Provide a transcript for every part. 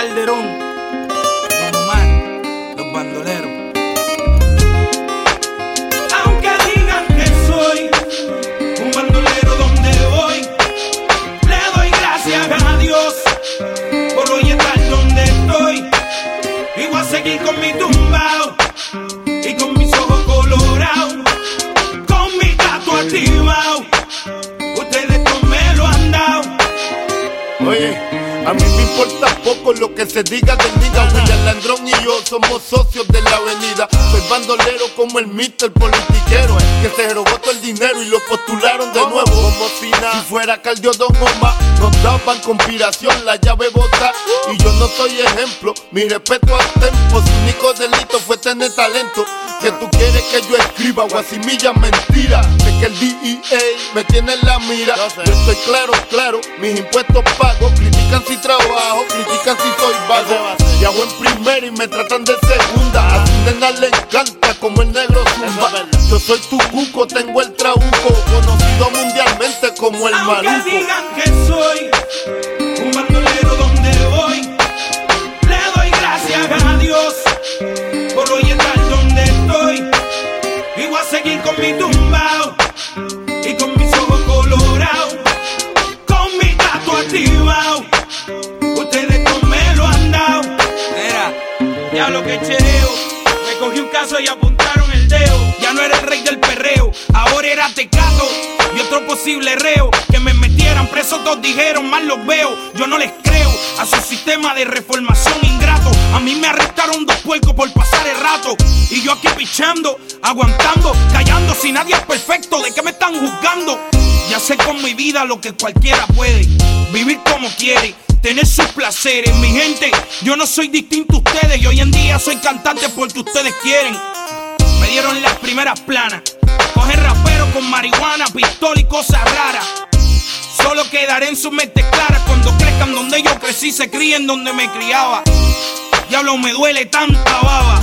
Calderón, Don Omar, los bandoleros. Aunque digan que soy un bandolero donde voy, le doy gracias a Dios por hoy estar donde estoy. Y voy a seguir con mi tumbao y con mis ojos colorados, con mi gato activado. Ustedes no me lo han dado. Oye, a mí me importa poco lo que se diga del nigga. William Landrón y yo somos socios de la avenida. Soy bandolero como el Mr. Politiquero, que se robó todo el dinero y lo postularon de nuevo. Como si fuera Cardio Don Omar, nos daban conspiración, la llave bota. Y yo no soy ejemplo, mi respeto al tempo. Su único delito fue tener talento. Que tú quieres que yo escriba guasimilla mentira. De que el DEA me tiene en la mira. Yo estoy claro, mis impuestos pago. Critican si trabajo, critican si soy vago. Y hago en primera y me tratan de segunda. A tu nena le encanta como el negro zumba. Yo soy tu cuco, tengo el trabuco, conocido mundialmente como el maluco. Aunque digan que soy un bandolero donde voy, le doy gracias a Dios por hoy estar donde estoy. Y voy a seguir con mi tumbao y con mis ojos colorados, con mi gato activado. Ustedes no me lo han dado. Mira, ya lo que chereo, me cogí un caso y apuntaron el dedo. Ya no era el rey del perreo, ahora era Tecato y otro posible reo. Que me metieran preso, todos dijeron, mal los veo. Yo no les creo a su sistema de reformación ingrato. A mí me arrestaron 2 puercos por pasar el rato. Y yo aquí pichando, aguantando, callando. Si nadie es perfecto, ¿de qué me están juzgando? Ya sé con mi vida lo que cualquiera puede. Vivir como quiere, tener sus placeres. Mi gente, yo no soy distinto a ustedes. Y hoy en día soy cantante porque ustedes quieren. Me dieron las primeras planas. Coger raperos con marihuana, pistola y cosas raras. Solo quedaré en sus mentes claras cuando crezcan donde yo crecí, se críen donde me criaba. Diablo, me duele tanta baba.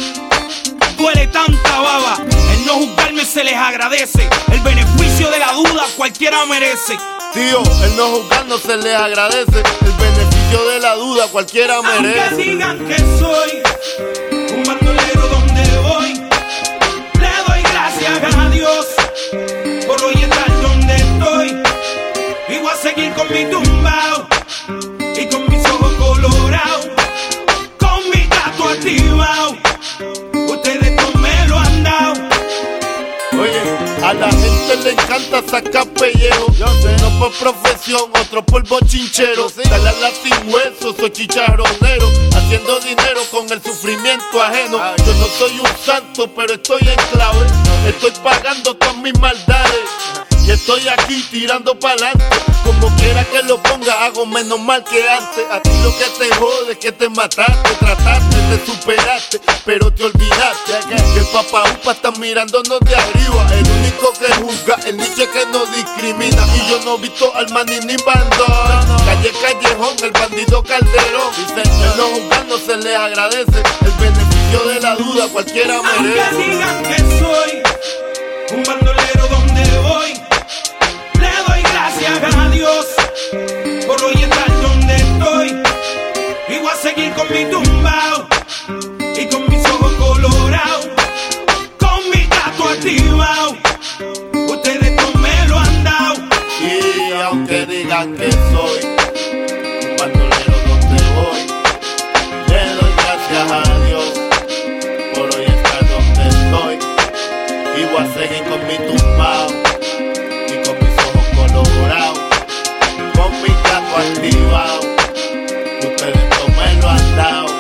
Duele tanta baba. El no juzgarme se les agradece. El beneficio de la duda cualquiera merece. Tío, el no juzgar no se les agradece. El beneficio de la duda cualquiera merece. Aunque digan que soy un bandolero donde voy, le doy gracias a Dios por hoy estar donde estoy. Y voy a seguir con mi tumbao y con mis ojos colorados, con mi gato activado. Ustedes no me lo han dado. Oye, a la gente le encanta sacar pellejo. Uno por profesión, otro por bochinchero. Dale a la sin hueso, soy chicharronero. Haciendo dinero con el sufrimiento ajeno. Yo no soy un santo, pero estoy en clave. Estoy pagando todas mis maldades. Y estoy aquí tirando pa'lante. Como quiera que lo ponga, hago menos mal que antes. A ti lo que te jode es que te mataste. Trataste, te superaste, pero te olvidaste que el papá upa está mirándonos de arriba. El único que juzga, el niche que no discrimina. Y yo no he visto al maní ni bandón. Calle Callejón, el bandido Calderón. Dice, el no juzgar no se les agradece. El beneficio de la duda cualquiera merece. Aunque digan que soy un bandolero donde voy, le doy gracias a Dios por hoy estar donde estoy. Y voy a seguir con mi tumbao y con mis ojos colorados, con mi gato activado. Ustedes no me lo han dado. Y aunque digan que soy un bandolero donde voy, le doy gracias a Dios por hoy estar donde estoy. Y voy a seguir con mi tumbao y con mis ojos colorados, con mi gato activado. Ustedes no me lo han dado.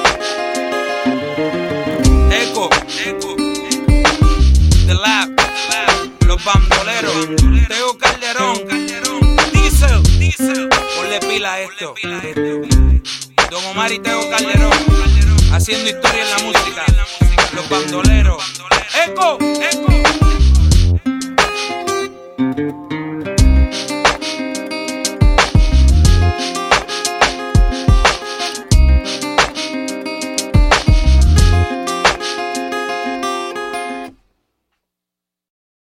Eco, The Lab, los bandoleros, Teo Calderón, Diesel, ponle pila a esto. Don Omar y Teo Calderón, haciendo historia en la música. Los bandoleros. Eco.